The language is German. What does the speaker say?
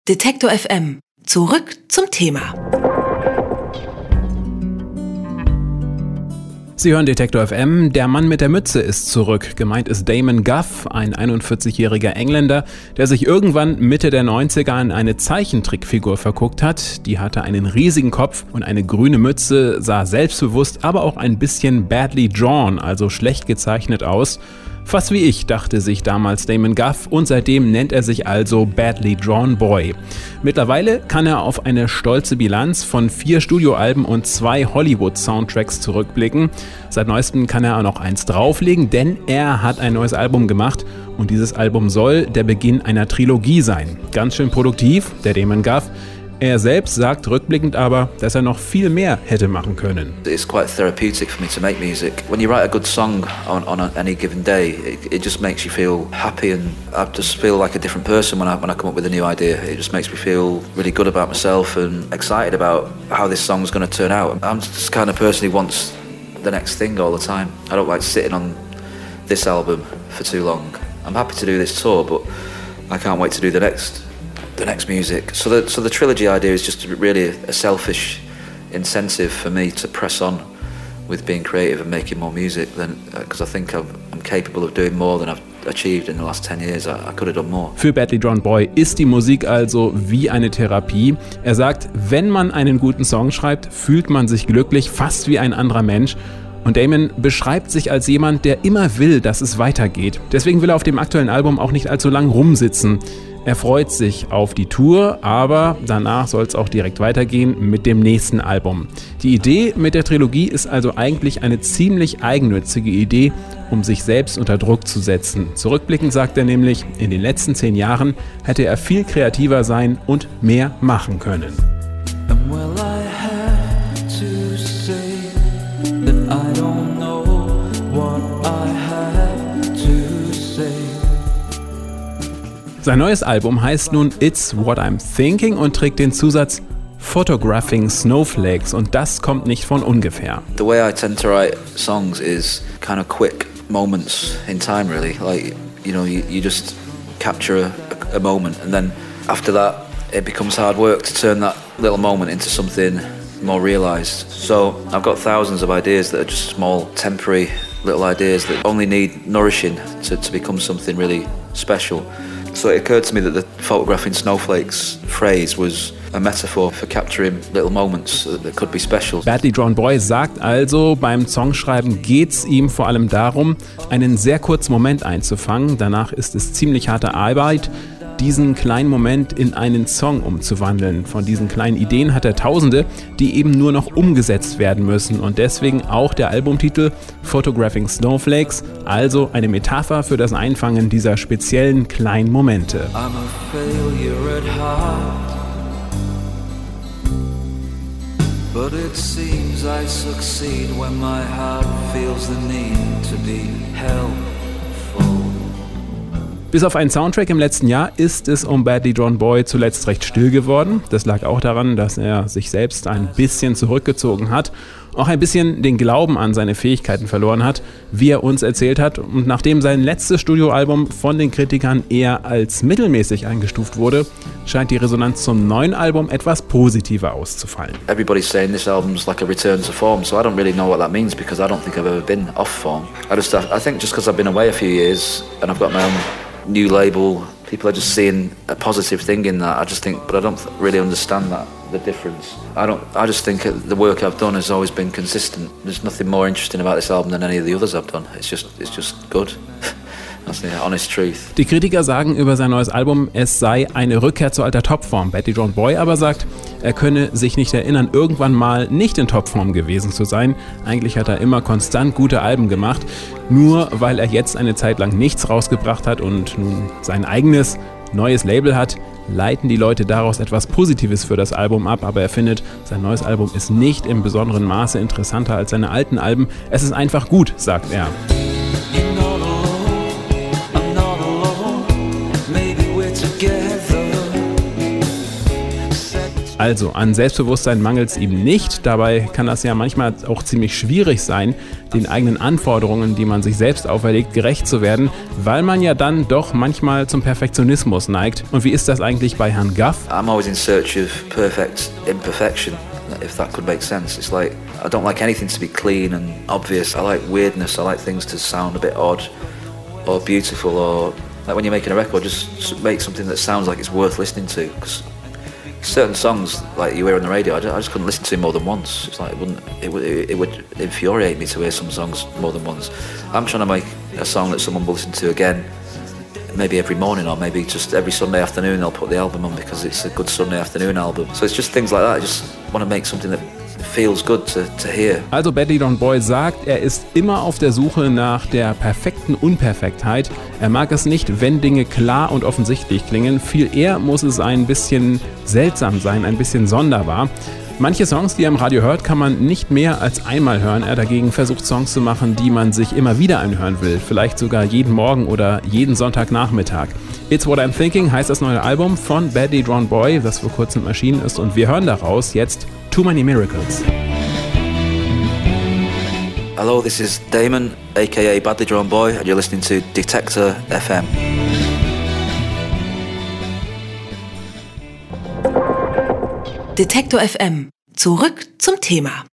Detektor FM. Zurück zum Thema. Sie hören Detektor FM. Der Mann mit der Mütze ist zurück. Gemeint ist Damon Guff, ein 41-jähriger Engländer, der sich irgendwann Mitte der 90er in eine Zeichentrickfigur verguckt hat. Die hatte einen riesigen Kopf und eine grüne Mütze, sah selbstbewusst, aber auch ein bisschen badly drawn, also schlecht gezeichnet aus. Fast wie ich, dachte sich damals Damon Guff, und seitdem nennt er sich also Badly Drawn Boy. Mittlerweile kann er auf eine stolze Bilanz von 4 Studioalben und 2 Hollywood-Soundtracks zurückblicken. Seit neuestem kann er auch noch eins drauflegen, denn er hat ein neues Album gemacht und dieses Album soll der Beginn einer Trilogie sein. Ganz schön produktiv, der Damon Guff. Er selbst sagt rückblickend aber, dass er noch viel mehr hätte machen können. It's quite therapeutic for me to make music. When you write a good song on any given day, it just makes you feel happy, and I just feel like a different person when I come up with a new idea. It just makes me feel really good about myself and excited about how this song's going to turn out. I'm just the kind of person who wants the next thing all the time. I don't like sitting on this album for too long. I'm happy to do this tour, but I can't wait to do the next music. So the trilogy idea is just really a selfish incentive for me to press on with being creative and making more music, because I think I'm capable of doing more than I've achieved in the last 10 years. I could have done more. Für Badly Drawn Boy ist die Musik also wie eine Therapie. Er sagt, wenn man einen guten Song schreibt, fühlt man sich glücklich, fast wie ein anderer Mensch. Und Damon beschreibt sich als jemand, der immer will, dass es weitergeht. Deswegen will er auf dem aktuellen Album auch nicht allzu lang rumsitzen. Er freut sich auf die Tour, aber danach soll es auch direkt weitergehen mit dem nächsten Album. Die Idee mit der Trilogie ist also eigentlich eine ziemlich eigennützige Idee, um sich selbst unter Druck zu setzen. Zurückblickend sagt er nämlich, in den letzten 10 Jahren hätte er viel kreativer sein und mehr machen können. Sein neues Album heißt nun It's What I'm Thinking und trägt den Zusatz Photographing Snowflakes, und das kommt nicht von ungefähr. The way I tend to write songs is kind of quick moments in time, really. Like, you know, you just capture a moment, and then after that it becomes hard work to turn that little moment into something more realized. So I've got thousands of ideas that are just small, temporary little ideas that only need nourishing to become something really special. So it occurred to me that the photographing snowflakes phrase was a metaphor for capturing little moments that could be special. Badly Drawn Boy sagt also, beim Songschreiben geht's ihm vor allem darum, einen sehr kurzen Moment einzufangen. Danach ist es ziemlich harte Arbeit, diesen kleinen Moment in einen Song umzuwandeln. Von diesen kleinen Ideen hat er Tausende, die eben nur noch umgesetzt werden müssen. Und deswegen auch der Albumtitel Photographing Snowflakes, also eine Metapher für das Einfangen dieser speziellen kleinen Momente. I'm a failure at heart, but it seems I succeed when my heart feels the need to be helpful. Bis auf einen Soundtrack im letzten Jahr ist es um Badly Drawn Boy zuletzt recht still geworden. Das lag auch daran, dass er sich selbst ein bisschen zurückgezogen hat, auch ein bisschen den Glauben an seine Fähigkeiten verloren hat, wie er uns erzählt hat. Und nachdem sein letztes Studioalbum von den Kritikern eher als mittelmäßig eingestuft wurde, scheint die Resonanz zum neuen Album etwas positiver auszufallen. Everybody's saying this album's like a return to form, so I don't really know what that means, because I don't think I've ever been off form. I think just because I've been away a few years and I've got my own new label, people are just seeing a positive thing in that. I just think, but I don't really understand the difference. I just think the work I've done has always been consistent. There's nothing more interesting about this album than any of the others I've done. It's just good. That's the honest truth. Die Kritiker sagen über sein neues Album, es sei eine Rückkehr zur alter Topform. Badly Drawn Boy aber sagt, er könne sich nicht erinnern, irgendwann mal nicht in Topform gewesen zu sein. Eigentlich hat er immer konstant gute Alben gemacht. Nur weil er jetzt eine Zeit lang nichts rausgebracht hat und nun sein eigenes neues Label hat, leiten die Leute daraus etwas Positives für das Album ab, aber er findet, sein neues Album ist nicht im besonderen Maße interessanter als seine alten Alben. Es ist einfach gut, sagt er. Also, an Selbstbewusstsein mangelt es ihm nicht. Dabei kann das ja manchmal auch ziemlich schwierig sein, den eigenen Anforderungen, die man sich selbst auferlegt, gerecht zu werden, weil man ja dann doch manchmal zum Perfektionismus neigt. Und wie ist das eigentlich bei Herrn Guff? I'm always in search of perfect imperfection, if that could make sense. It's like, I don't like anything to be clean and obvious. I like weirdness, I like things to sound a bit odd or beautiful, or like when you're making a record, just make something that sounds like it's worth listening to. Because certain songs, like you hear on the radio, I just couldn't listen to more than once. It's like it would infuriate me to hear some songs more than once. I'm trying to make a song that someone will listen to again, maybe every morning, or maybe just every Sunday afternoon they'll put the album on because it's a good Sunday afternoon album. So it's just things like that. I just want to make something that feels good to hear. Also Bad Lied On Boy sagt, er ist immer auf der Suche nach der perfekten Unperfektheit. Er mag es nicht, wenn Dinge klar und offensichtlich klingen. Viel eher muss es ein bisschen seltsam sein, ein bisschen sonderbar. Manche Songs, die er im Radio hört, kann man nicht mehr als einmal hören. Er dagegen versucht, Songs zu machen, die man sich immer wieder anhören will. Vielleicht sogar jeden Morgen oder jeden Sonntagnachmittag. It's What I'm Thinking heißt das neue Album von Bad Lied On Boy, das vor kurzem erschienen ist. Und wir hören daraus jetzt Too Many Miracles. Hello, this is Damon, aka Bad Lied On Boy, and you're listening to Detector FM. Detektor FM. Zurück zum Thema.